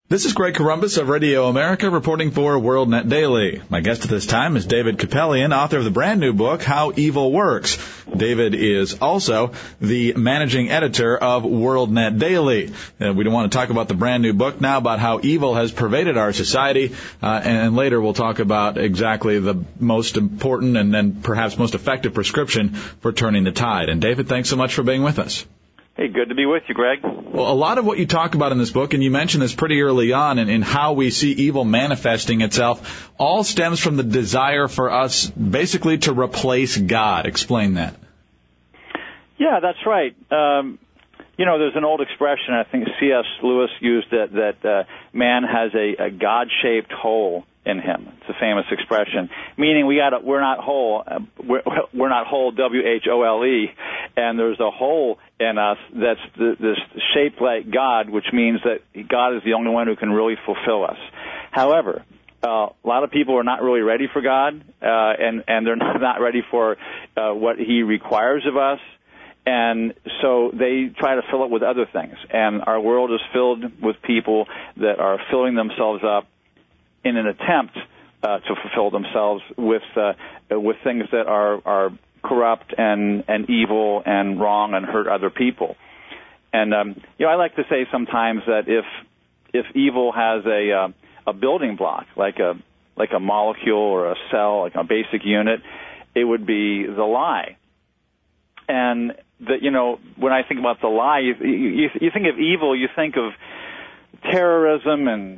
This is Greg Corombos of Radio America reporting for WorldNet Daily. My guest at this time is David Kupelian, author of the brand new book, How Evil Works. David is also the managing editor of WorldNet Daily. We don't want to talk about the brand new book now, about how evil has pervaded our society, and later we'll talk about exactly the most important and then perhaps most effective prescription for turning the tide. And David, thanks so much for being with us. Hey, good to be with you, Greg. Well, a lot of what you talk about in this book, and you mentioned this pretty early on in how we see evil manifesting itself, all stems from the desire for us basically to replace God. Explain that. Yeah, that's right. There's an old expression, I think C.S. Lewis used it, that man has a God-shaped hole in him. It's a famous expression, meaning we're not whole. We're not whole, W-H-O-L-E, and there's a hole in us that's this shaped like God, which means that God is the only one who can really fulfill us. However, a lot of people are not really ready for God, and they're not ready for what He requires of us. And so they try to fill it with other things. And our world is filled with people that are filling themselves up in an attempt to fulfill themselves with things that are corrupt and evil and wrong and hurt other people. And I like to say sometimes that if evil has a building block, like a molecule or a cell, like a basic unit, it would be the lie. And when I think about the lie, you think of evil, you think of terrorism and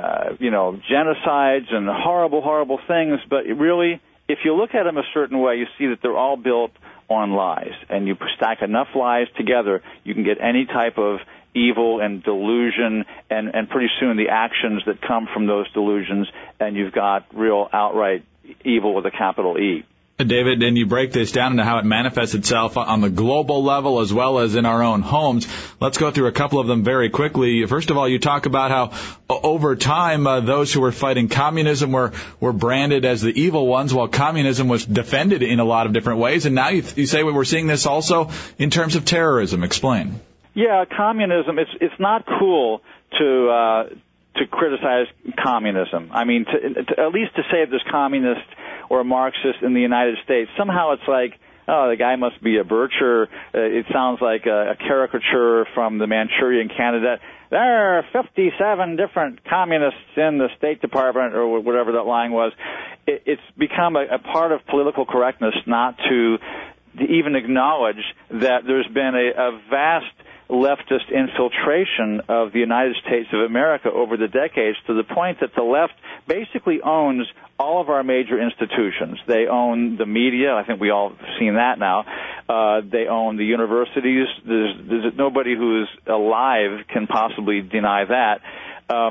genocides and horrible things, but really, if you look at them a certain way, you see that they're all built on lies. And you stack enough lies together, you can get any type of evil and delusion, and pretty soon the actions that come from those delusions, and you've got real outright evil with a capital E. David, and you break this down into how it manifests itself on the global level as well as in our own homes. Let's go through a couple of them very quickly. First of all, you talk about how over time those who were fighting communism were branded as the evil ones, while communism was defended in a lot of different ways. And now you say we're seeing this also in terms of terrorism. Explain. Yeah, communism, it's not cool to criticize communism. I mean, to at least to say there's communist or a Marxist in the United States, somehow it's like, oh, the guy must be a Bircher. It sounds like a caricature from the Manchurian Candidate. There are 57 different communists in the State Department, or whatever that line was. It's become a part of political correctness not to even acknowledge that there's been a vast leftist infiltration of the United States of America over the decades, to the point that the left basically owns all of our major institutions. They own the media. I think we all have seen that now. They own the universities. There's nobody who's alive can possibly deny that. Our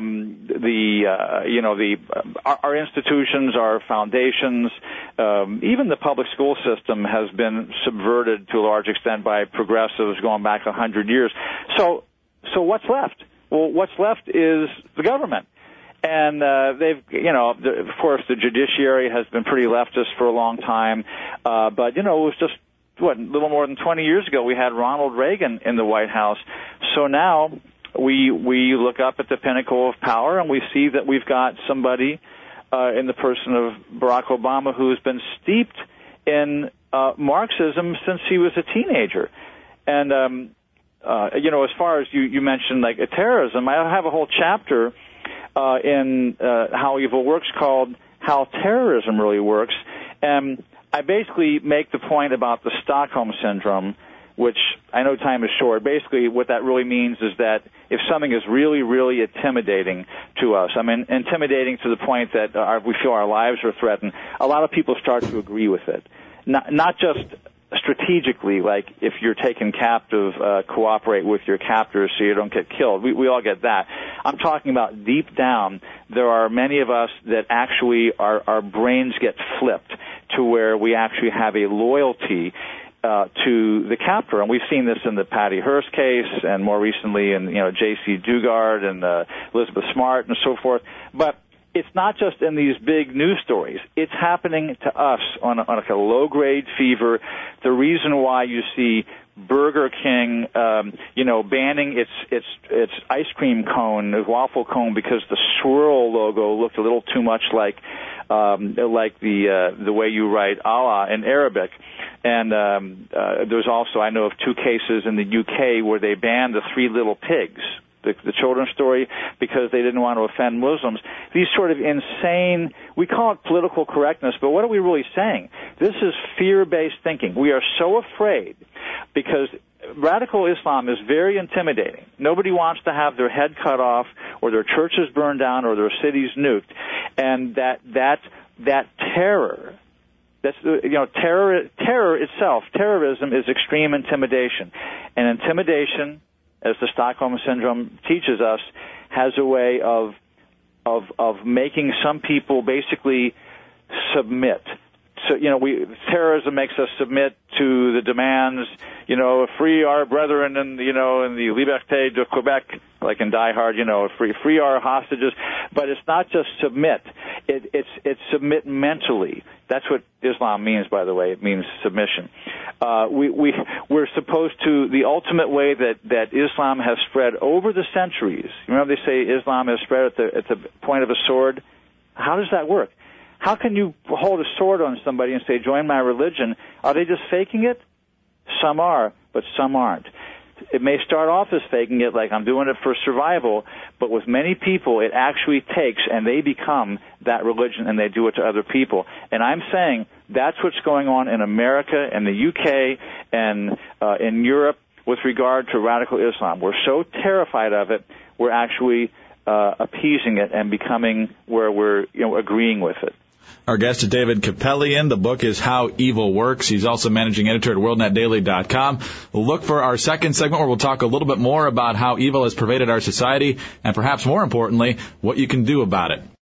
institutions, our foundations, even the public school system has been subverted to a large extent by progressives going back 100 years. So what's left? Well, what's left is the government. And of course, the judiciary has been pretty leftist for a long time. But it was just, a little more than 20 years ago we had Ronald Reagan in the White House. So now we look up at the pinnacle of power, and we see that we've got somebody in the person of Barack Obama who's been steeped in Marxism since he was a teenager. And, as far as you mentioned, like terrorism, I have a whole chapter in How Evil Works called How Terrorism Really Works. And I basically make the point about the Stockholm Syndrome, which I know time is short. Basically, what that really means is that if something is really, really intimidating to us, I mean, intimidating to the point that we feel our lives are threatened, a lot of people start to agree with it. Not just strategically, like if you're taken captive, cooperate with your captors so you don't get killed. We all get that. I'm talking about deep down, there are many of us that actually our brains get flipped to where we actually have a loyalty to the captor, and we've seen this in the Patty Hearst case, and more recently in J.C. Dugard and Elizabeth Smart and so forth. But it's not just in these big news stories. It's happening to us on a low-grade fever. The reason why you see Burger King, banning its ice cream cone, the waffle cone, because the swirl logo looked a little too much like the way you write Allah in Arabic. And there's also, I know of 2 cases in the UK where they banned the 3 Little Pigs, the children's story, because they didn't want to offend Muslims. These sort of insane, we call it political correctness, but what are we really saying? This is fear-based thinking. We are so afraid because radical Islam is very intimidating. Nobody wants to have their head cut off or their churches burned down or their cities nuked. And that terror, terror itself, terrorism is extreme intimidation. And intimidation, as the Stockholm Syndrome teaches us, has a way of making some people basically submit. So, terrorism makes us submit to the demands, free our brethren in the Liberté de Quebec, like in Die Hard, free our hostages. But it's not just submit. It's submit mentally. That's what Islam means, by the way. It means submission. We're supposed to, the ultimate way that Islam has spread over the centuries. Remember they say Islam has spread at the point of a sword? How does that work? How can you hold a sword on somebody and say, join my religion? Are they just faking it? Some are, but some aren't. It may start off as faking it, like I'm doing it for survival, but with many people it actually takes, and they become that religion, and they do it to other people. And I'm saying that's what's going on in America and the UK and in Europe with regard to radical Islam. We're so terrified of it, we're actually appeasing it and becoming where we're agreeing with it. Our guest is David Kupelian. The book is How Evil Works. He's also managing editor at WorldNetDaily.com. We'll look for our second segment where we'll talk a little bit more about how evil has pervaded our society and perhaps more importantly, what you can do about it.